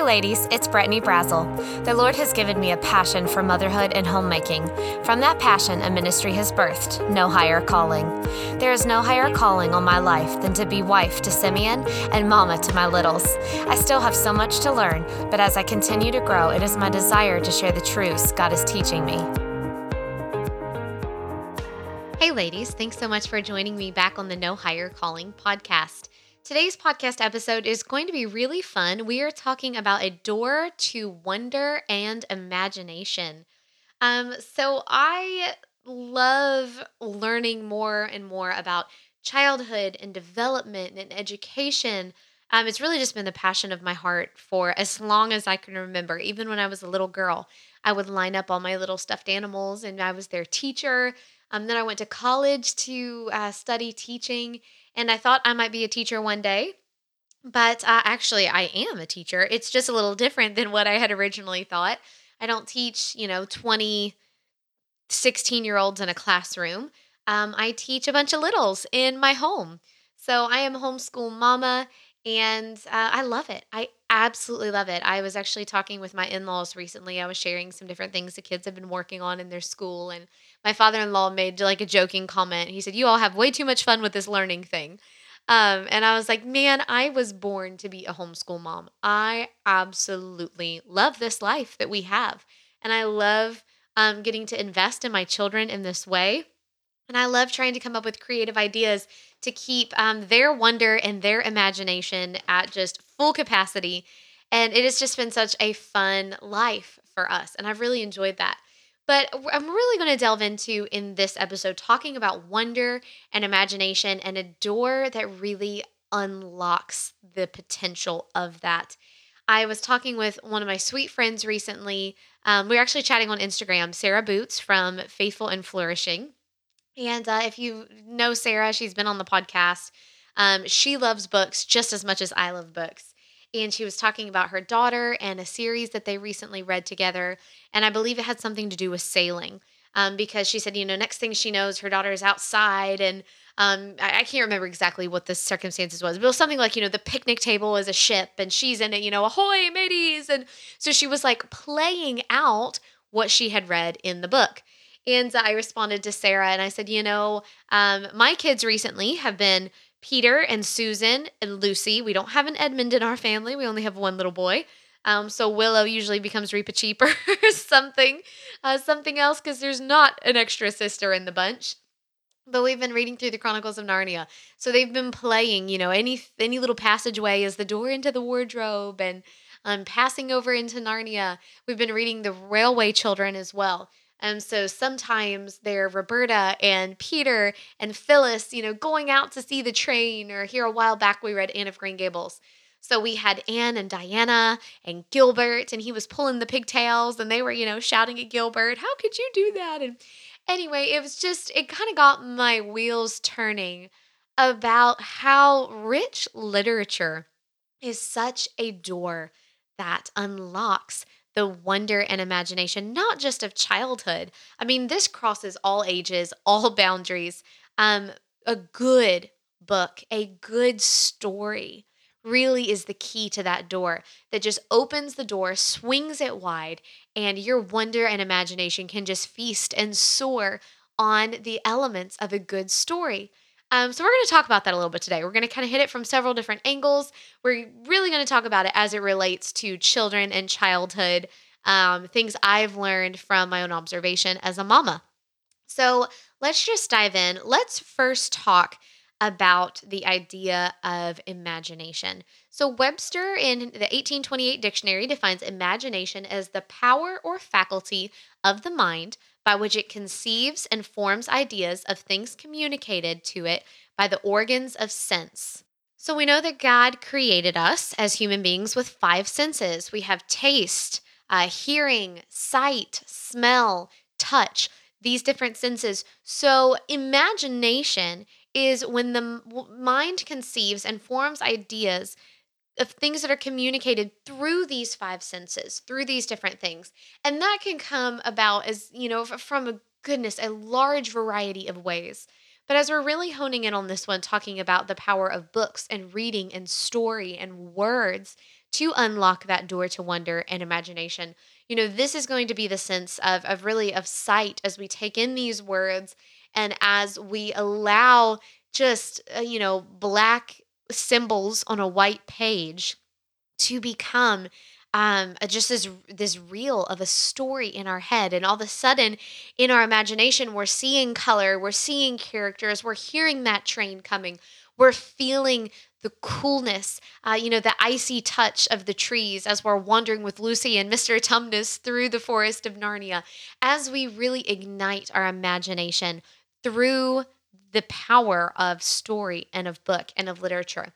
ladies, it's Brittany Brazel. The Lord has given me a passion for motherhood and homemaking. From that passion, a ministry has birthed, No Higher Calling. There is no higher calling on my life than to be wife to Simeon and mama to my littles. I still have so much to learn, but as I continue to grow, it is my desire to share the truths God is teaching me. Hey ladies, thanks so much for joining me back on the No Higher Calling podcast. Today's podcast episode is going to be really fun. We are talking about a door to wonder and imagination. So I love learning more and more about childhood and development and education. It's really just been the passion of my heart for as long as I can remember. Even when I was a little girl, I would line up all my little stuffed animals and I was their teacher. Then I went to college to study teaching, and I thought I might be a teacher one day. But actually, I am a teacher. It's just a little different than what I had originally thought. I don't teach, 20, 16-year-olds in a classroom. I teach a bunch of littles in my home. So I am a homeschool mama, and I love it. I absolutely love it. I was actually talking with my in-laws recently. I was sharing some different things the kids have been working on in their school, and my father-in-law made like a joking comment. He said, "You all have way too much fun with this learning thing." And I was like, man, I was born to be a homeschool mom. I absolutely love this life that we have. And I love getting to invest in my children in this way. And I love trying to come up with creative ideas to keep their wonder and their imagination at just full capacity. And it has just been such a fun life for us. And I've really enjoyed that. But I'm really going to delve into in this episode talking about wonder and imagination and a door that really unlocks the potential of that. I was talking with one of my sweet friends recently. We were actually chatting on Instagram, Sarah Boots from Faithful and Flourishing. And if you know Sarah, she's been on the podcast. She loves books just as much as I love books. And she was talking about her daughter and a series that they recently read together. And I believe it had something to do with sailing. Because she said, next thing she knows, her daughter is outside. And I can't remember exactly what the circumstances was, but it was something like, the picnic table is a ship and she's in it, ahoy, mateys. And so she was like playing out what she had read in the book. And I responded to Sarah and I said, my kids recently have been Peter and Susan and Lucy. We don't have an Edmund in our family. We only have one little boy. So Willow usually becomes Reaper Cheaper or something else because there's not an extra sister in the bunch. But we've been reading through the Chronicles of Narnia. So they've been playing, any little passageway is the door into the wardrobe and passing over into Narnia. We've been reading The Railway Children as well. So sometimes they're Roberta and Peter and Phyllis, going out to see the train, or here a while back we read Anne of Green Gables. So we had Anne and Diana and Gilbert, and he was pulling the pigtails and they were, shouting at Gilbert, "How could you do that?" And anyway, it kind of got my wheels turning about how rich literature is such a door that unlocks the wonder and imagination, not just of childhood. I mean, this crosses all ages, all boundaries. A good book, a good story really is the key to that door that just opens the door, swings it wide, and your wonder and imagination can just feast and soar on the elements of a good story. So we're going to talk about that a little bit today. We're going to kind of hit it from several different angles. We're really going to talk about it as it relates to children and childhood, things I've learned from my own observation as a mama. So let's just dive in. Let's first talk about the idea of imagination. So Webster in the 1828 dictionary defines imagination as the power or faculty of the mind by which it conceives and forms ideas of things communicated to it by the organs of sense. So we know that God created us as human beings with 5 senses. We have taste, hearing, sight, smell, touch, these different senses. So imagination is when the mind conceives and forms ideas of things that are communicated through these 5 senses, through these different things. And that can come about as, from a large variety of ways. But as we're really honing in on this one, talking about the power of books and reading and story and words to unlock that door to wonder and imagination. This is going to be the sense of really of sight as we take in these words and as we allow just, black symbols on a white page to become just this reel of a story in our head. And all of a sudden, in our imagination, we're seeing color, we're seeing characters, we're hearing that train coming, we're feeling the coolness, the icy touch of the trees as we're wandering with Lucy and Mr. Tumnus through the forest of Narnia, as we really ignite our imagination through the power of story and of book and of literature.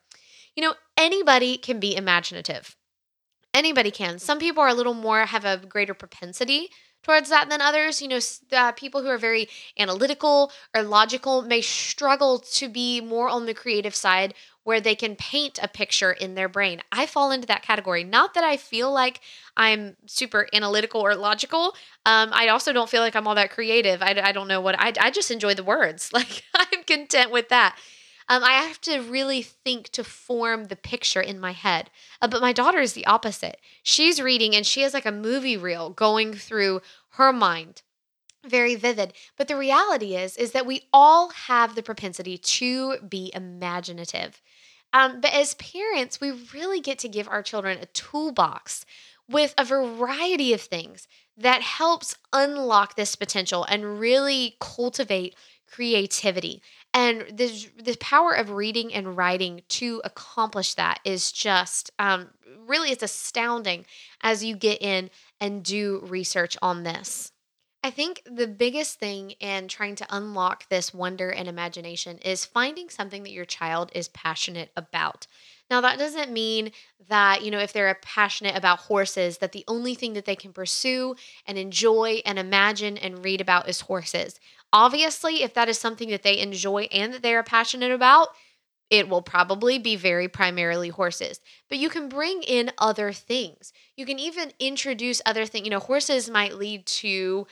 Anybody can be imaginative. Anybody can. Some people are a little more, have a greater propensity towards that than others. People who are very analytical or logical may struggle to be more on the creative side where they can paint a picture in their brain. I fall into that category. Not that I feel like I'm super analytical or logical. I also don't feel like I'm all that creative. I don't know I just enjoy the words. Like, I'm content with that. I have to really think to form the picture in my head. But my daughter is the opposite. She's reading and she has like a movie reel going through her mind, very vivid. But the reality is that we all have the propensity to be imaginative. But as parents, we really get to give our children a toolbox with a variety of things that helps unlock this potential and really cultivate creativity. And the power of reading and writing to accomplish that is just really, it's astounding as you get in and do research on this. I think the biggest thing in trying to unlock this wonder and imagination is finding something that your child is passionate about. Now, that doesn't mean that, if they're passionate about horses, that the only thing that they can pursue and enjoy and imagine and read about is horses. Obviously, if that is something that they enjoy and that they are passionate about, it will probably be very primarily horses. But you can bring in other things. You can even introduce other things. Horses might lead to,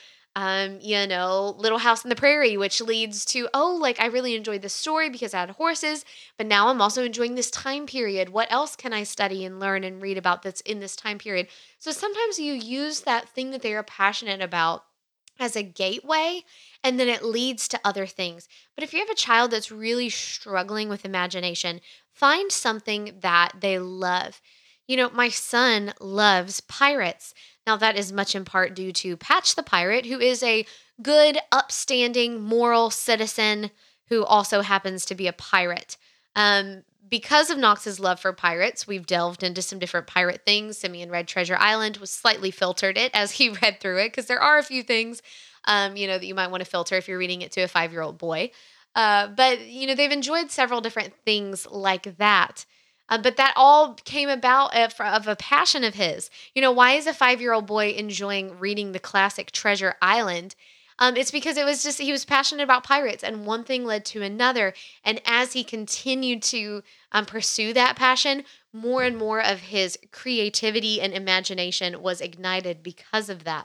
Little House on the Prairie, which leads to, oh, like I really enjoyed this story because I had horses, but now I'm also enjoying this time period. What else can I study and learn and read about that's in this time period? So sometimes you use that thing that they are passionate about as a gateway, and then it leads to other things. But if you have a child that's really struggling with imagination, find something that they love. My son loves pirates. Now, that is much in part due to Patch the Pirate, who is a good, upstanding, moral citizen who also happens to be a pirate. Because of Knox's love for pirates, we've delved into some different pirate things. Simeon read Treasure Island, was slightly filtered it as he read through it, because there are a few things, that you might want to filter if you're reading it to a 5-year-old boy. But they've enjoyed several different things like that. But that all came about of a passion of his. Why is a 5-year-old boy enjoying reading the classic Treasure Island? It's because he was passionate about pirates, and one thing led to another. And as he continued to pursue that passion, more and more of his creativity and imagination was ignited because of that.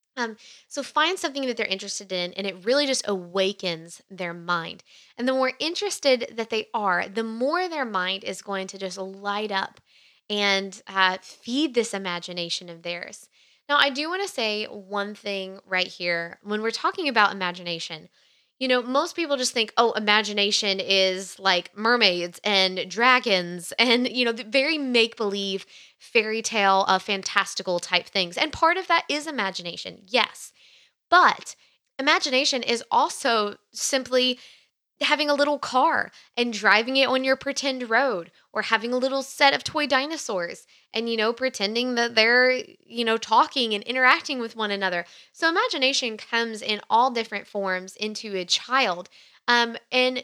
So find something that they're interested in, and it really just awakens their mind. And the more interested that they are, the more their mind is going to just light up and feed this imagination of theirs. Now, I do want to say one thing right here. When we're talking about imagination, most people just think, oh, imagination is like mermaids and dragons and, the very make believe fairy tale, fantastical type things. And part of that is imagination, yes. But imagination is also simply having a little car and driving it on your pretend road, or having a little set of toy dinosaurs and pretending that they're talking and interacting with one another. So imagination comes in all different forms into a child. And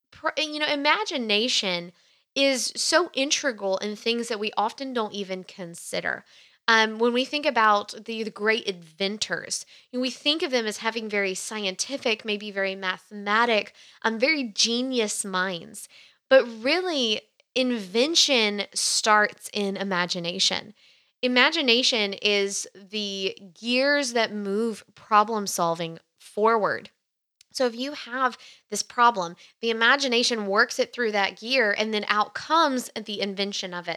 imagination is so integral in things that we often don't even consider. When we think about the great inventors, we think of them as having very scientific, maybe very mathematic, very genius minds. But really, invention starts in imagination. Imagination is the gears that move problem solving forward. So if you have this problem, the imagination works it through that gear, and then out comes the invention of it.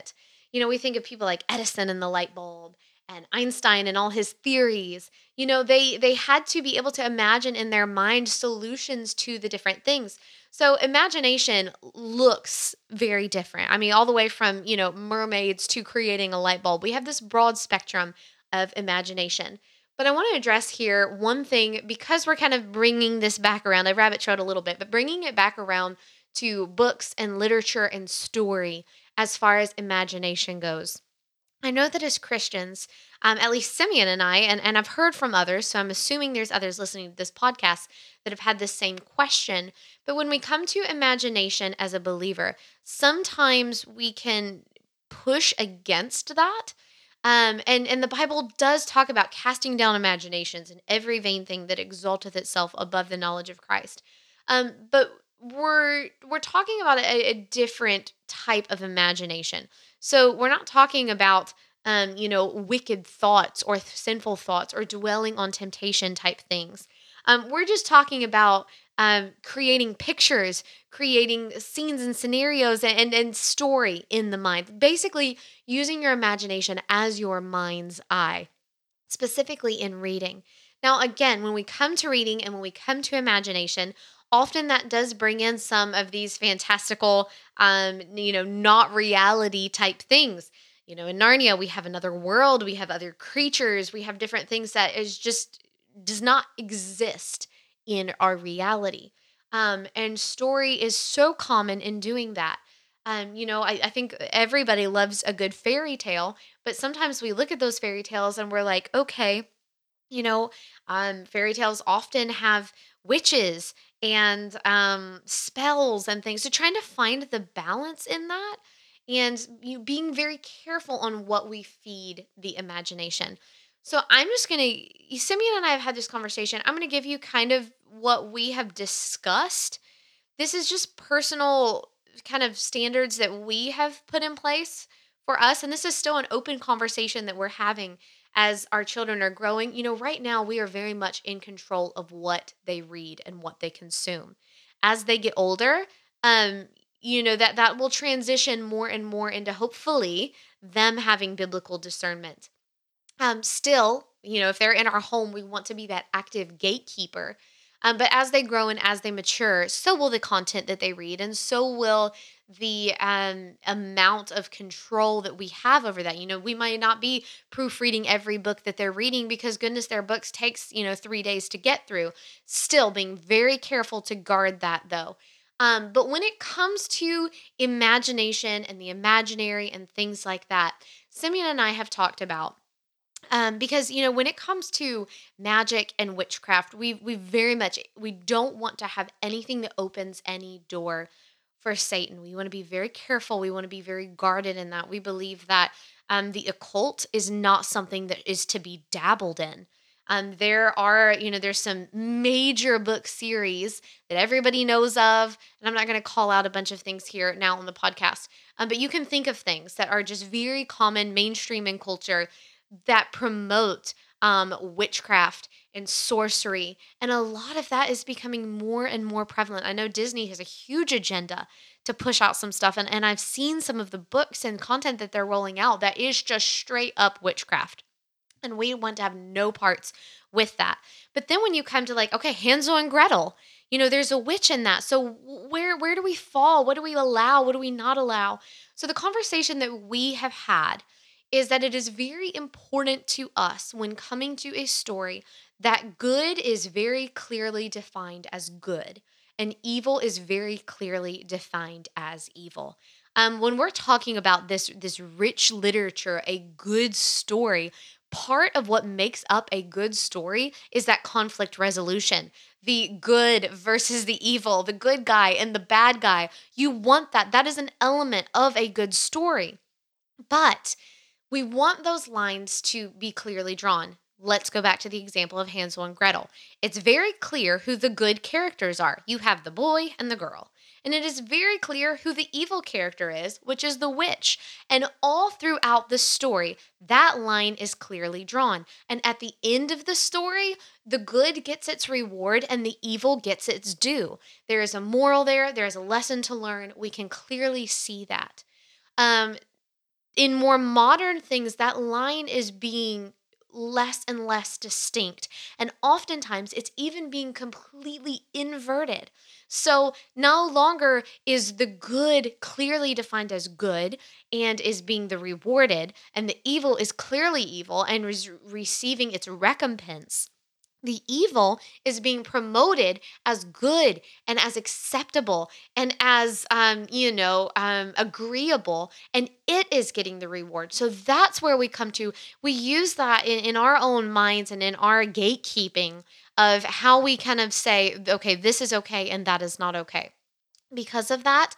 We think of people like Edison and the light bulb and Einstein and all his theories. They had to be able to imagine in their mind solutions to the different things. So imagination looks very different. I mean, all the way from, mermaids to creating a light bulb. We have this broad spectrum of imagination. But I want to address here one thing because we're kind of bringing this back around. I rabbit trailed a little bit, but bringing it back around to books and literature and story as far as imagination goes. I know that as Christians, at least Simeon and I, and I've heard from others, so I'm assuming there's others listening to this podcast that have had this same question. But when we come to imagination as a believer, sometimes we can push against that. And the Bible does talk about casting down imaginations and every vain thing that exalteth itself above the knowledge of Christ. But we're talking about a different type of imagination. So we're not talking about wicked thoughts or sinful thoughts or dwelling on temptation type things. We're just talking about creating pictures, creating scenes and scenarios and story in the mind. Basically, using your imagination as your mind's eye, specifically in reading. Now, again, when we come to reading and when we come to imagination, often that does bring in some of these fantastical, not reality type things. In Narnia, we have another world, we have other creatures, we have different things that is just does not exist in our reality. And story is so common in doing that. I think everybody loves a good fairy tale, but sometimes we look at those fairy tales and we're like, okay, you know, fairy tales often have witches and spells and things. So trying to find the balance in that and you being very careful on what we feed the imagination. So I'm just Simeon and I have had this conversation. I'm gonna give you kind of what we have discussed. This is just personal kind of standards that we have put in place for us. And this is still an open conversation that we're having as our children are growing. Right now we are very much in control of what they read and what they consume. As they get older, that will transition more and more into hopefully them having biblical discernment. Still, if they're in our home, we want to be that active gatekeeper. But as they grow and as they mature, so will the content that they read, and so will the amount of control that we have over that. We might not be proofreading every book that they're reading because, goodness, their books takes 3 days to get through. Still, being very careful to guard that, though. But when it comes to imagination and the imaginary and things like that, Simeon and I have talked about because when it comes to magic and witchcraft, we very much we don't want to have anything that opens any door for Satan. We want to be very careful. We want to be very guarded in that. We believe that the occult is not something that is to be dabbled in. There's some major book series that everybody knows of, and I'm not going to call out a bunch of things here now on the podcast, but you can think of things that are just very common mainstream in culture that promote witchcraft and sorcery. And a lot of that is becoming more and more prevalent. I know Disney has a huge agenda to push out some stuff. And I've seen some of the books and content that they're rolling out that is just straight up witchcraft. And we want to have no parts with that. But then when you come to like, okay, Hansel and Gretel, there's a witch in that. So where do we fall? What do we allow? What do we not allow? So the conversation that we have had is that it is very important to us when coming to a story that good is very clearly defined as good and evil is very clearly defined as evil. When we're talking about this rich literature, a good story, part of what makes up a good story is that conflict resolution. The good versus the evil, the good guy and the bad guy. You want that. That is an element of a good story. But we want those lines to be clearly drawn. Let's go back to the example of Hansel and Gretel. It's very clear who the good characters are. You have the boy and the girl. And it is very clear who the evil character is, which is the witch. And all throughout the story, that line is clearly drawn. And at the end of the story, the good gets its reward and the evil gets its due. There is a moral there. There is a lesson to learn. We can clearly see that. in more modern things, that line is being less and less distinct. And oftentimes it's even being completely inverted. So no longer is the good clearly defined as good and is being the rewarded, and the evil is clearly evil and is receiving its recompense. The evil is being promoted as good and as acceptable and as agreeable, and it is getting the reward. So that's where we come to. We use that in our own minds and in our gatekeeping of how we kind of say, okay, this is okay and that is not okay. Because of that,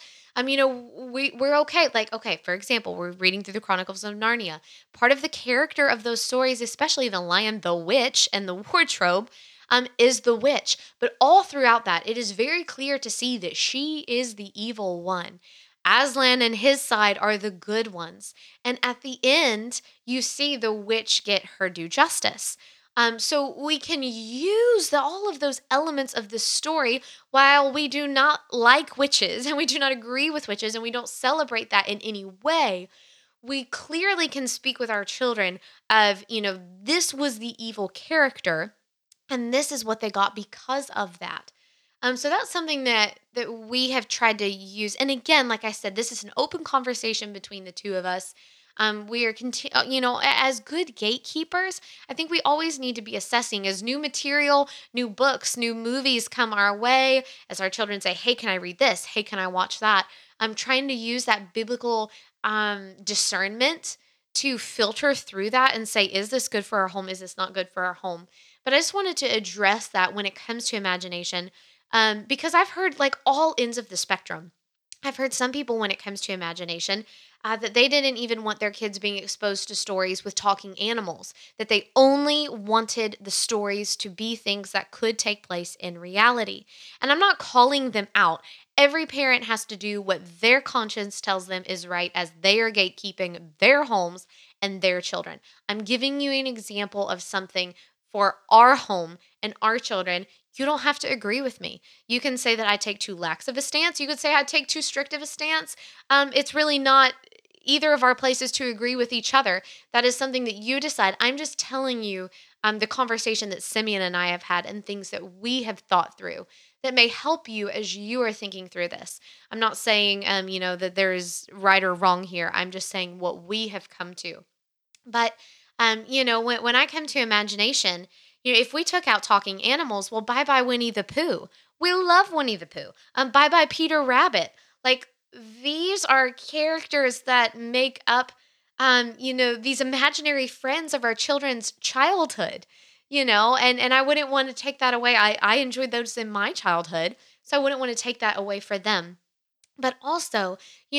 we're okay. Like, okay, for example, we're reading through the Chronicles of Narnia. Part of the character of those stories, especially the lion, the witch, and the wardrobe, is the witch. But all throughout that, it is very clear to see that she is the evil one. Aslan and his side are the good ones. And at the end, you see the witch get her due justice. So we can use all of those elements of the story. While we do not like witches and we do not agree with witches and we don't celebrate that in any way, we clearly can speak with our children of, this was the evil character and this is what they got because of that. So that's something that we have tried to use. And again, like I said, this is an open conversation between the two of us. We are, as good gatekeepers, I think we always need to be assessing as new material, new books, new movies come our way, as our children say, hey, can I read this? Hey, can I watch that? I'm trying to use that biblical discernment to filter through that and say, is this good for our home? Is this not good for our home? But I just wanted to address that when it comes to imagination, because I've heard like all ends of the spectrum. I've heard some people when it comes to imagination that they didn't even want their kids being exposed to stories with talking animals, that they only wanted the stories to be things that could take place in reality. And I'm not calling them out. Every parent has to do what their conscience tells them is right as they are gatekeeping their homes and their children. I'm giving you an example of something for our home and our children. You don't have to agree with me. You can say that I take too lax of a stance. You could say I take too strict of a stance. It's really not either of our places to agree with each other. That is something that you decide. I'm just telling you the conversation that Simeon and I have had and things that we have thought through that may help you as you are thinking through this. I'm not saying, that there is right or wrong here. I'm just saying what we have come to. But when I come to imagination, if we took out talking animals, well, bye bye Winnie the Pooh. We love Winnie the Pooh. Bye bye Peter Rabbit. Like these are characters that make up, these imaginary friends of our children's childhood. And I wouldn't want to take that away. I enjoyed those in my childhood, so I wouldn't want to take that away for them. But also,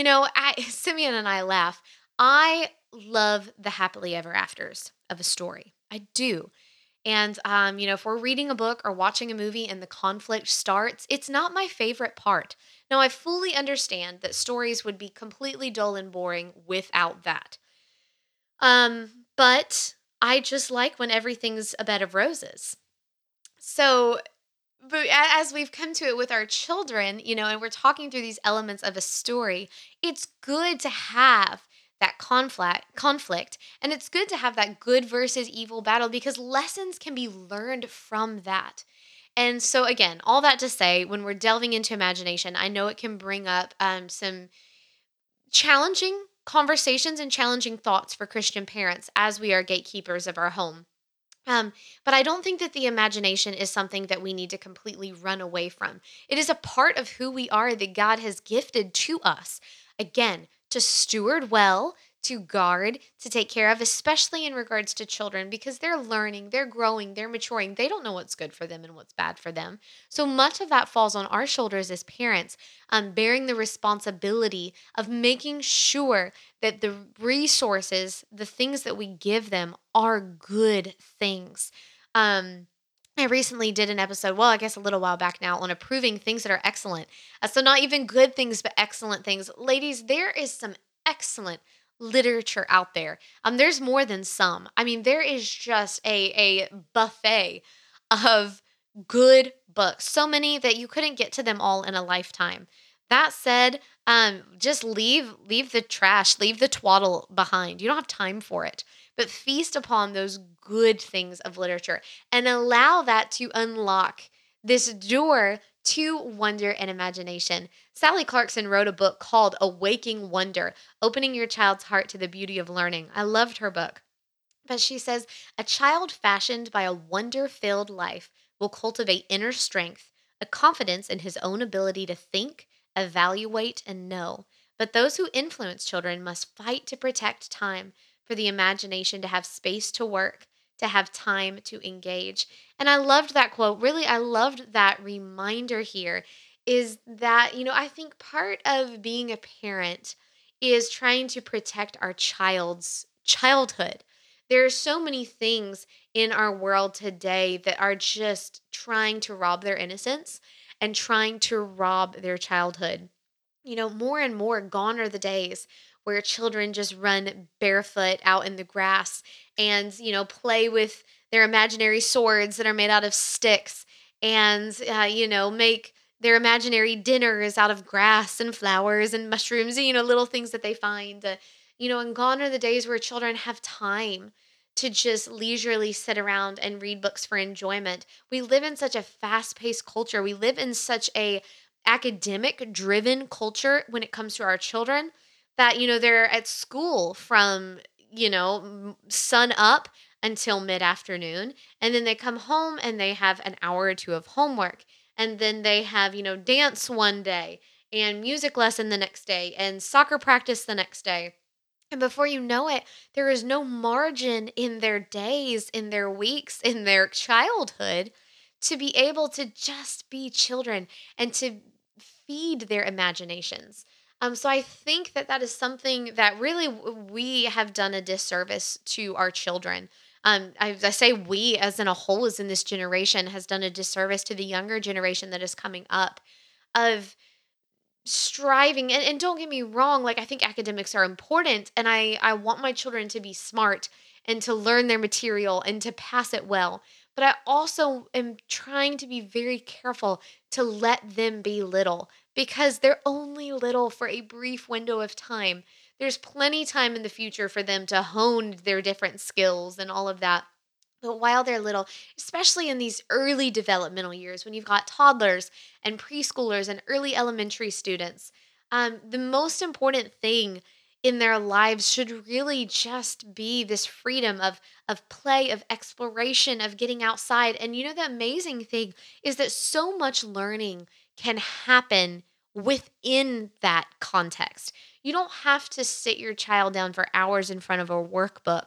Simeon and I laugh. I love the happily ever afters of a story. I do. And, if we're reading a book or watching a movie and the conflict starts, it's not my favorite part. Now, I fully understand that stories would be completely dull and boring without that. But I just like when everything's a bed of roses. So but as we've come to it with our children, and we're talking through these elements of a story, it's good to have that conflict, and it's good to have that good versus evil battle because lessons can be learned from that. And so again, all that to say, when we're delving into imagination, I know it can bring up some challenging conversations and challenging thoughts for Christian parents as we are gatekeepers of our home. But I don't think that the imagination is something that we need to completely run away from. It is a part of who we are that God has gifted to us. Again, to steward well, to guard, to take care of, especially in regards to children, because they're learning, they're growing, they're maturing. They don't know what's good for them and what's bad for them. So much of that falls on our shoulders as parents, bearing the responsibility of making sure that the resources, the things that we give them are good things. I recently did an episode, well, I guess a little while back now, on approving things that are excellent. So, not even good things, but excellent things. Ladies, there is some excellent literature out there. There's more than some. I mean, there is just a buffet of good books. So many that you couldn't get to them all in a lifetime. That said, just leave the trash, leave the twaddle behind. You don't have time for it. But feast upon those good things of literature and allow that to unlock this door to wonder and imagination. Sally Clarkson wrote a book called Awaking Wonder, Opening Your Child's Heart to the Beauty of Learning. I loved her book. But she says, a child fashioned by a wonder filled life will cultivate inner strength, a confidence in his own ability to think, evaluate, and know. But those who influence children must fight to protect time for the imagination to have space to work, to have time to engage. And I loved that quote. Really, I loved that reminder here is that, I think part of being a parent is trying to protect our child's childhood. There are so many things in our world today that are just trying to rob their innocence and trying to rob their childhood. More and more gone are the days where children just run barefoot out in the grass and, play with their imaginary swords that are made out of sticks and, make their imaginary dinners out of grass and flowers and mushrooms, little things that they find. And gone are the days where children have time to just leisurely sit around and read books for enjoyment. We live in such a fast-paced culture. We live in such a academic driven culture when it comes to our children that they're at school from sun up until mid-afternoon, and then they come home and they have an hour or two of homework, and then they have dance one day and music lesson the next day and soccer practice the next day. And before you know it, there is no margin in their days, in their weeks, in their childhood to be able to just be children and to feed their imaginations. So I think that that is something that really we have done a disservice to our children. I say we, as in a whole, as in this generation, has done a disservice to the younger generation that is coming up of striving, and don't get me wrong, like, I think academics are important, and I want my children to be smart and to learn their material and to pass it well, but I also am trying to be very careful to let them be little, because they're only little for a brief window of time. There's plenty time in the future for them to hone their different skills and all of that. But while they're little, especially in these early developmental years, when you've got toddlers and preschoolers and early elementary students, the most important thing in their lives should really just be this freedom of play, of exploration, of getting outside. And the amazing thing is that so much learning can happen within that context. You don't have to sit your child down for hours in front of a workbook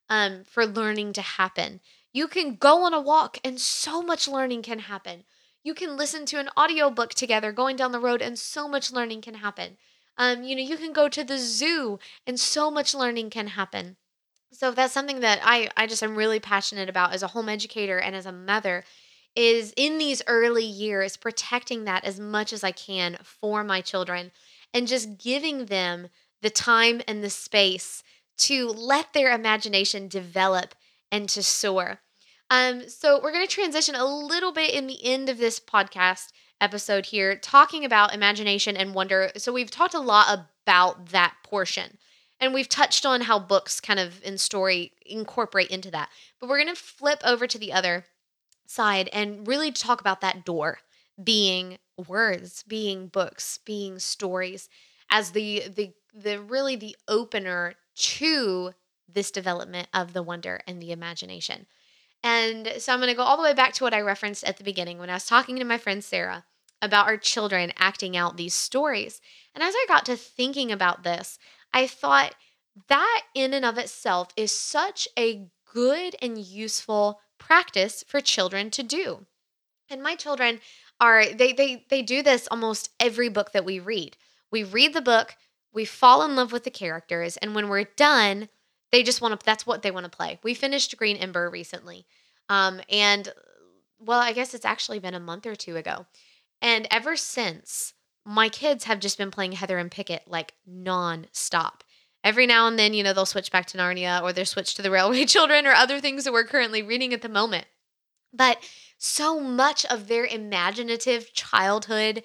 for learning to happen. You can go on a walk and so much learning can happen. You can listen to an audiobook together going down the road and so much learning can happen. You can go to the zoo and so much learning can happen. So that's something that I just am really passionate about as a home educator and as a mother is in these early years protecting that as much as I can for my children and just giving them the time and the space to let their imagination develop and to soar. So we're going to transition a little bit in the end of this podcast episode here, talking about imagination and wonder. So we've talked a lot about that portion. And we've touched on how books kind of in story incorporate into that. But we're going to flip over to the other side and really talk about that door being words, being books, being stories as the really the opener to this development of the wonder and the imagination. And so I'm going to go all the way back to what I referenced at the beginning when I was talking to my friend Sarah about our children acting out these stories. And as I got to thinking about this, I thought that in and of itself is such a good and useful practice for children to do. And my children are they do this almost every book that we read. We read the book, we fall in love with the characters, and when we're done, they just want to that's what they want to play. We finished Green Ember recently. And well, I guess it's actually been a month or two ago. And ever since, my kids have just been playing Heather and Pickett like nonstop. Every now and then, they'll switch back to Narnia or they'll switch to the Railway Children or other things that we're currently reading at the moment. But so much of their imaginative childhood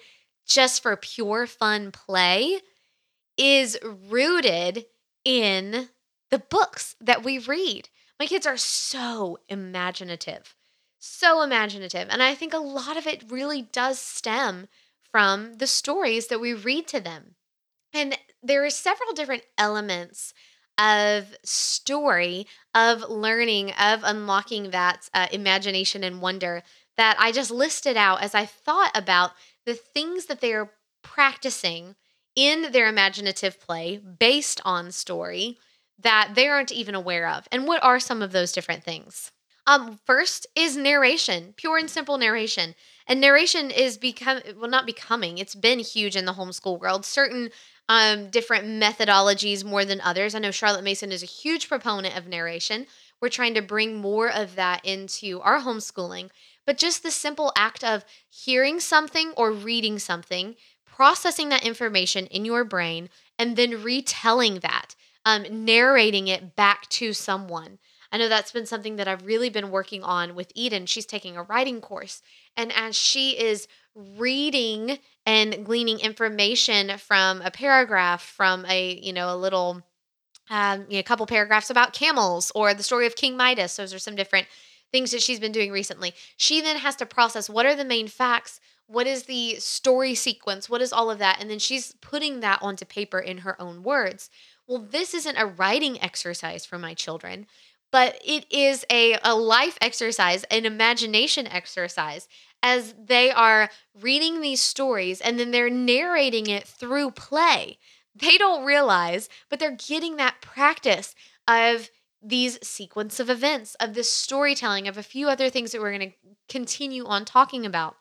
just for pure fun play is rooted in the books that we read. My kids are so imaginative, so imaginative. And I think a lot of it really does stem from the stories that we read to them. And there are several different elements of story, of learning, of unlocking that imagination and wonder that I just listed out as I thought about the things that they are practicing in their imaginative play based on story that they aren't even aware of. And what are some of those different things? First is narration, pure and simple narration. And narration is not becoming, it's been huge in the homeschool world. Certain different methodologies more than others. I know Charlotte Mason is a huge proponent of narration. We're trying to bring more of that into our homeschooling. But just the simple act of hearing something or reading something, processing that information in your brain, and then retelling that, narrating it back to someone. I know that's been something that I've really been working on with Eden. She's taking a writing course. And as she is reading and gleaning information from a paragraph, from a little, a couple paragraphs about camels or the story of King Midas. Those are some different things that she's been doing recently. She then has to process what are the main facts, what is the story sequence, what is all of that, and then she's putting that onto paper in her own words. Well, this isn't a writing exercise for my children, but it is a life exercise, an imagination exercise, as they are reading these stories and then they're narrating it through play. They don't realize, but they're getting that practice of these sequence of events, of this storytelling, of a few other things that we're going to continue on talking about.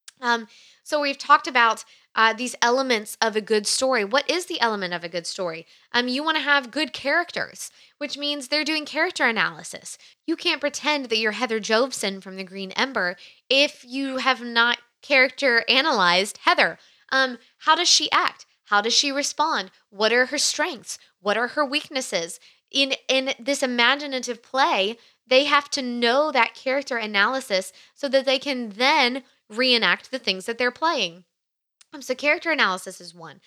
So we've talked about these elements of a good story. What is the element of a good story? You want to have good characters, which means they're doing character analysis. You can't pretend that you're Heather Jovson from the Green Ember if you have not character analyzed Heather. How does she act? How does she respond? What are her strengths? What are her weaknesses? In this imaginative play, they have to know that character analysis so that they can then reenact the things that they're playing. So character analysis is one.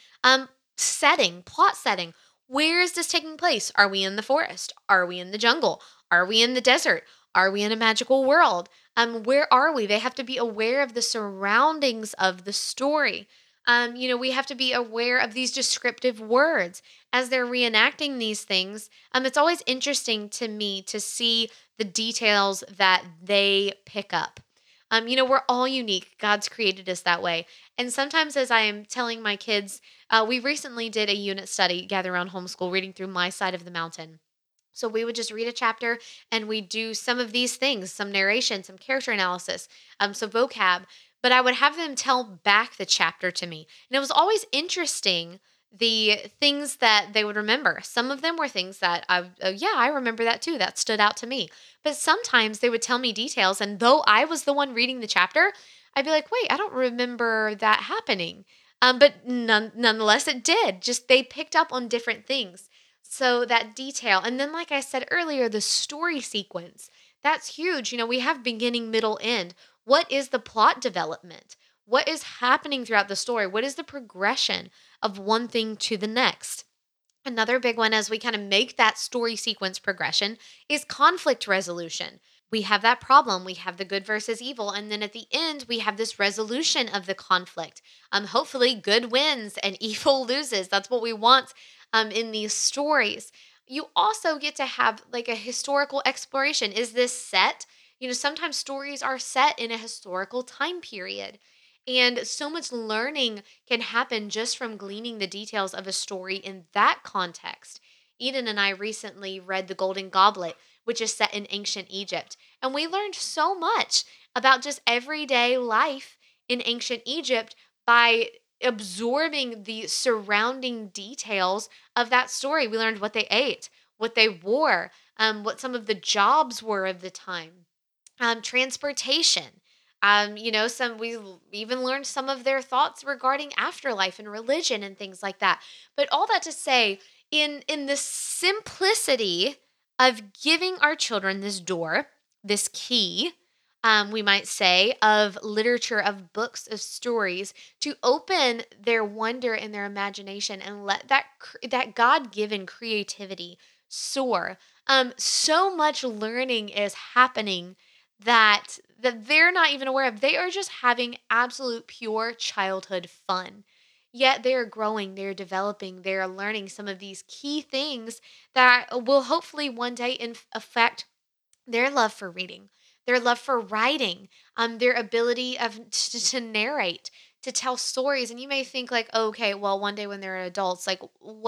Setting, plot setting. Where is this taking place? Are we in the forest? Are we in the jungle? Are we in the desert? Are we in a magical world? Where are we? They have to be aware of the surroundings of the story. We have to be aware of these descriptive words as they're reenacting these things. It's always interesting to me to see the details that they pick up. We're all unique. God's created us that way. And sometimes, as I am telling my kids, we recently did a unit study, Gather Around Homeschool, reading through My Side of the Mountain. So we would just read a chapter and we do some of these things, some narration, some character analysis, some vocab, but I would have them tell back the chapter to me. And it was always interesting the things that they would remember. Some of them were things that I remember that too. That stood out to me. But sometimes they would tell me details. And though I was the one reading the chapter, I'd be like, wait, I don't remember that happening. But nonetheless, it did. Just they picked up on different things. So that detail. And then, like I said earlier, the story sequence. That's huge. We have beginning, middle, end. What is the plot development? What is happening throughout the story? What is the progression of one thing to the next? Another big one as we kind of make that story sequence progression is conflict resolution. We have that problem. We have the good versus evil. And then at the end, we have this resolution of the conflict. Hopefully, good wins and evil loses. That's what we want in these stories. You also get to have like a historical exploration. Is this set? Sometimes stories are set in a historical time period. And so much learning can happen just from gleaning the details of a story in that context. Eden and I recently read The Golden Goblet, which is set in ancient Egypt. And we learned so much about just everyday life in ancient Egypt by absorbing the surrounding details of that story. We learned what they ate, what they wore, what some of the jobs were of the time, transportation. Some we even learned some of their thoughts regarding afterlife and religion and things like that. But all that to say, in the simplicity of giving our children this door, this key, we might say, of literature, of books, of stories, to open their wonder and their imagination and let that God-given creativity soar. So much learning is happening that they're not even aware of. They are just having absolute pure childhood fun. Yet they are growing, they're developing, they're learning some of these key things that will hopefully one day affect their love for reading, their love for writing, their ability to narrate, to tell stories. And you may think like, oh, okay, well, one day when they're adults, like,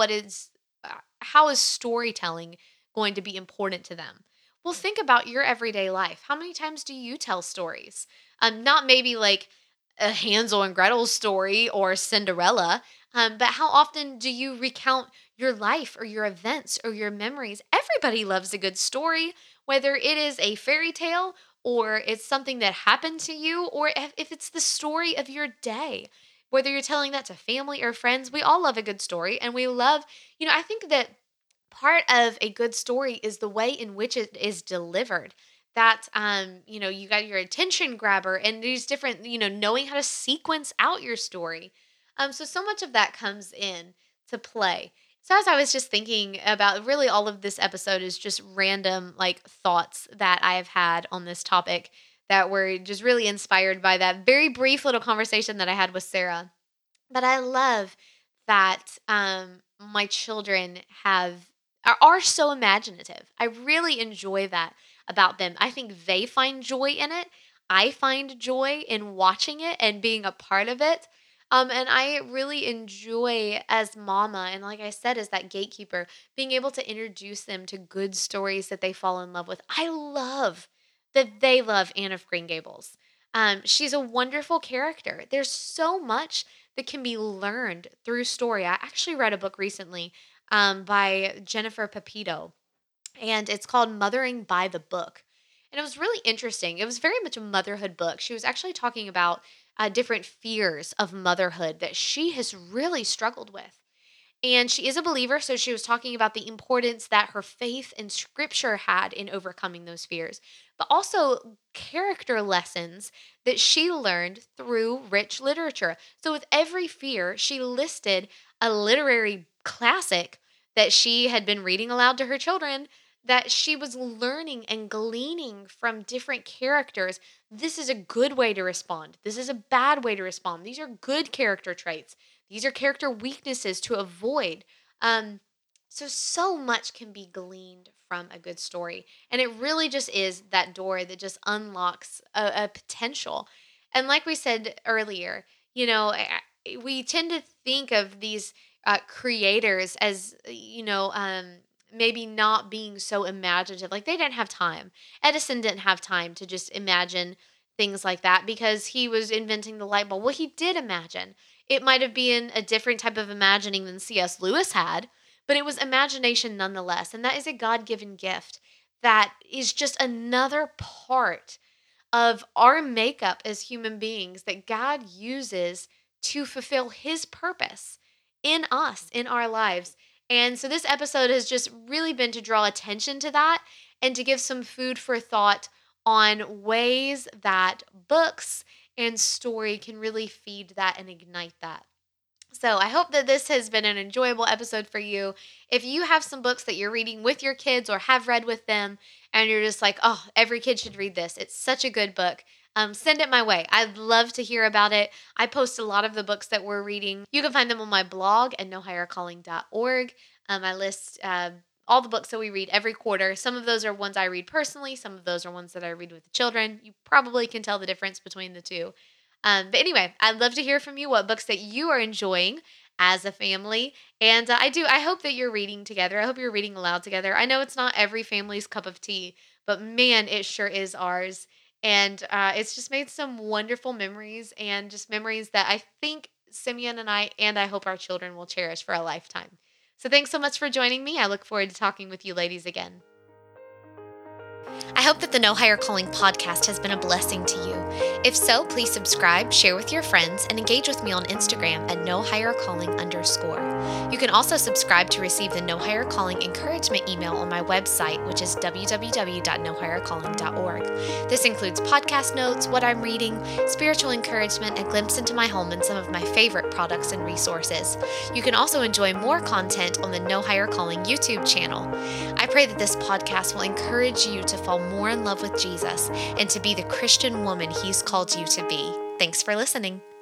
how is storytelling going to be important to them? Well, think about your everyday life. How many times do you tell stories? Not maybe like a Hansel and Gretel story or Cinderella, but how often do you recount your life or your events or your memories? Everybody loves a good story, whether it is a fairy tale or it's something that happened to you, or if it's the story of your day, whether you're telling that to family or friends, we all love a good story. And we love, I think that part of a good story is the way in which it is delivered. That you got your attention grabber and these different, knowing how to sequence out your story. So much of that comes in to play. So as I was just thinking about, really all of this episode is just random like thoughts that I have had on this topic that were just really inspired by that very brief little conversation that I had with Sarah. But I love that my children are so imaginative. I really enjoy that about them. I think they find joy in it. I find joy in watching it and being a part of it. And I really enjoy as mama, and like I said, as that gatekeeper, being able to introduce them to good stories that they fall in love with. I love that they love Anne of Green Gables. She's a wonderful character. There's so much that can be learned through story. I actually read a book recently by Jennifer Pepito, and it's called Mothering by the Book. And it was really interesting. It was very much a motherhood book. She was actually talking about different fears of motherhood that she has really struggled with. And she is a believer, so she was talking about the importance that her faith in scripture had in overcoming those fears, but also character lessons that she learned through rich literature. So, with every fear, she listed a literary classic that she had been reading aloud to her children, that she was learning and gleaning from different characters. This is a good way to respond. This is a bad way to respond. These are good character traits. These are character weaknesses to avoid. Um, so much can be gleaned from a good story. And it really just is that door that just unlocks a potential. And like we said earlier, we tend to think of these creators as, maybe not being so imaginative. Like they didn't have time. Edison didn't have time to just imagine things like that because he was inventing the light bulb. Well, he did imagine. It might have been a different type of imagining than C.S. Lewis had, but it was imagination nonetheless. And that is a God given gift that is just another part of our makeup as human beings that God uses to fulfill his purpose in us, in our lives. And so this episode has just really been to draw attention to that and to give some food for thought on ways that books and story can really feed that and ignite that. So I hope that this has been an enjoyable episode for you. If you have some books that you're reading with your kids or have read with them, and you're just like, oh, every kid should read this. It's such a good book. Send it my way. I'd love to hear about it. I post a lot of the books that we're reading. You can find them on my blog at nohighercalling.org. I list all the books that we read every quarter. Some of those are ones I read personally. Some of those are ones that I read with the children. You probably can tell the difference between the two. But anyway, I'd love to hear from you what books that you are enjoying as a family. And I hope that you're reading together. I hope you're reading aloud together. I know it's not every family's cup of tea, but man, it sure is ours. And it's just made some wonderful memories and just memories that I think Simeon and I hope our children will cherish for a lifetime. So thanks so much for joining me. I look forward to talking with you ladies again. I hope that the No Higher Calling podcast has been a blessing to you. If so, please subscribe, share with your friends, and engage with me on Instagram at @NoHigherCalling_. You can also subscribe to receive the No Higher Calling encouragement email on my website, which is www.nohighercalling.org. This includes podcast notes, what I'm reading, spiritual encouragement, a glimpse into my home, and some of my favorite products and resources. You can also enjoy more content on the No Higher Calling YouTube channel. I pray that this podcast will encourage you to fall more in love with Jesus and to be the Christian woman He's called you to be. Thanks for listening.